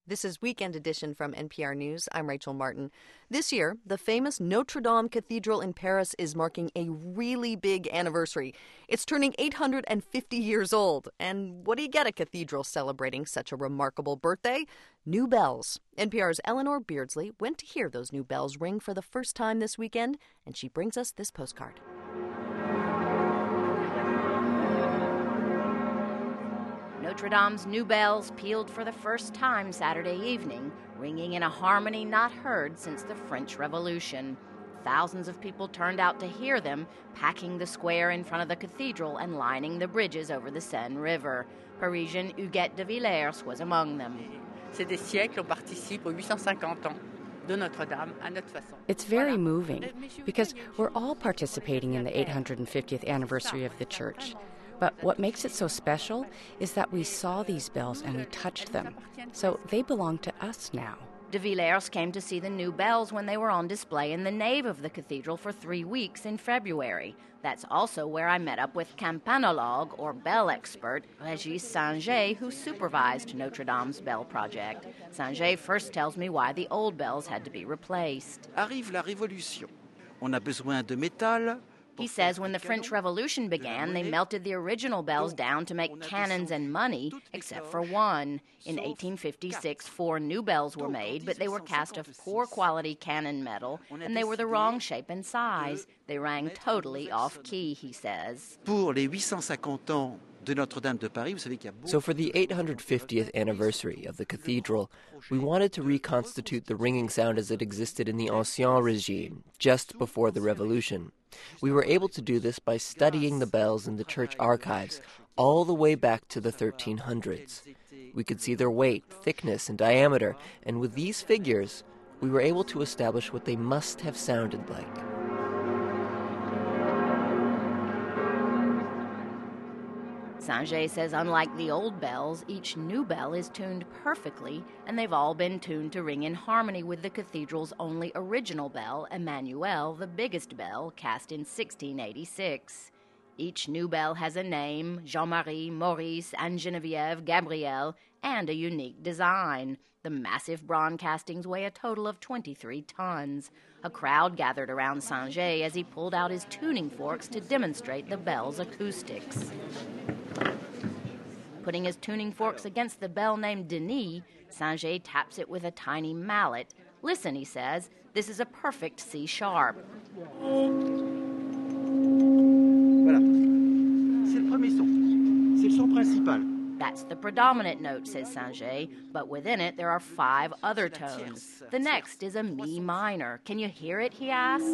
This is Weekend Edition from NPR News. I'm Rachel Martin. This year, the famous Notre Dame Cathedral in Paris is marking a really big anniversary. It's turning 850 years old. And what do you get a cathedral celebrating such a remarkable birthday? New bells. NPR's Eleanor Beardsley went to hear those new bells ring for the first time this weekend, and she brings us this postcard. Notre Dame's new bells pealed for the first time Saturday evening, ringing in a harmony not heard since the French Revolution. Thousands of people turned out to hear them, packing the square in front of the cathedral and lining the bridges over the Seine River. Parisian Huguette de Villers was among them. C'est des siècles, on participe aux 850 ans. It's very moving because we're all participating in the 850th anniversary of the church. But what makes it so special is that we saw these bells and we touched them. So they belong to us now. De Villers came to see the new bells when they were on display in the nave of the cathedral for 3 weeks in February. That's also where I met up with campanologue, or bell expert, Régis Saint-Gé, who supervised Notre Dame's bell project. Saint-Gé first tells me why the old bells had to be replaced. Arrive la Révolution. On a besoin de métal. He says when the French Revolution began, they melted the original bells down to make cannons and money, except for one. In 1856, 4 new bells were made, but they were cast of poor quality cannon metal, and they were the wrong shape and size. They rang totally off-key, he says. Pour les 850 ans de Notre-Dame de Paris, vous savez qu'il y a So for the 850th anniversary of the cathedral, we wanted to reconstitute the ringing sound as it existed in the Ancien Regime, just before the Revolution. We were able to do this by studying the bells in the church archives all the way back to the 1300s. We could see their weight, thickness, and diameter, and with these figures, we were able to establish what they must have sounded like. Saint-Gé says unlike the old bells, each new bell is tuned perfectly, and they've all been tuned to ring in harmony with the cathedral's only original bell, Emmanuel, the biggest bell, cast in 1686. Each new bell has a name, Jean-Marie, Maurice, and Geneviève, Gabrielle, and a unique design. The massive bronze castings weigh a total of 23 tons. A crowd gathered around Saint-Gé as he pulled out his tuning forks to demonstrate the bell's acoustics. Putting his tuning forks against the bell named Denis, Saint-Gé taps it with a tiny mallet. Listen, he says, this is a perfect C sharp. Voilà. C'est le premier son. C'est le son principal. That's the predominant note, says Saint-Gé, but within it there are 5 other tones. The next is a Mi minor. Can you hear it, he asks?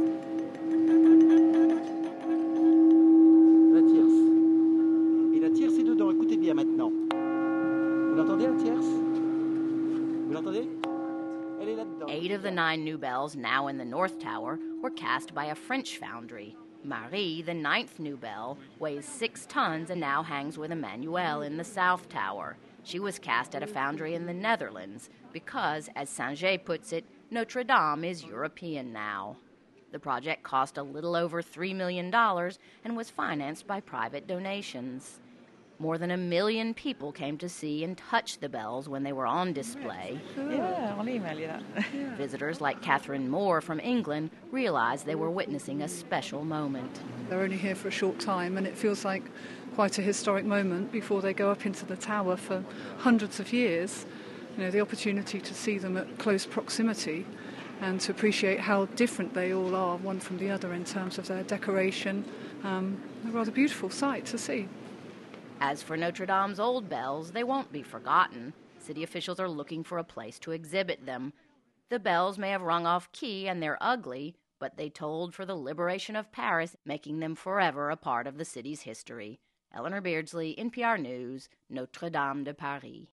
La tierce. Et la tierce est dedans. Écoutez bien maintenant. Vous l'entendez, la tierce? Vous l'entendez? Elle est là-dedans. 8 of the 9 new bells, now in the North Tower, were cast by a French foundry. Marie, the 9th new bell, weighs 6 tons and now hangs with Emmanuel in the South Tower. She was cast at a foundry in the Netherlands because, as Saint-Gé puts it, Notre Dame is European now. The project cost a little over $3 million and was financed by private donations. More than 1 million people came to see and touch the bells when they were on display. Visitors like Catherine Moore from England realized they were witnessing a special moment. They're only here for a short time, and it feels like quite a historic moment before they go up into the tower for hundreds of years. You know, the opportunity to see them at close proximity and to appreciate how different they all are, one from the other, in terms of their decoration. A rather beautiful sight to see. As for Notre Dame's old bells, they won't be forgotten. City officials are looking for a place to exhibit them. The bells may have rung off key and they're ugly, but they tolled for the liberation of Paris, making them forever a part of the city's history. Eleanor Beardsley, NPR News, Notre Dame de Paris.